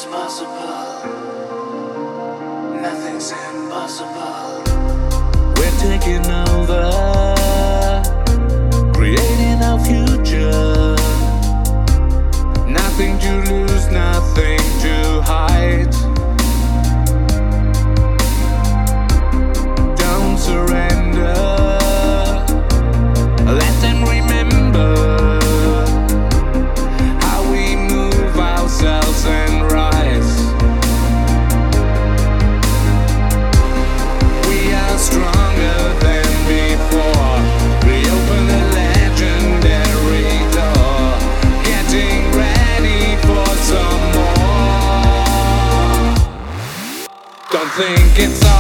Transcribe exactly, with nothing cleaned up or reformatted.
Nothing's possible. Nothing's impossible. We're taking over, creating our future. Nothing to lose, nothing to hide. Don't surrender. Let them remember how we move ourselves and rise. We are stronger than before. We open the legendary door, getting ready for some more. Don't think it's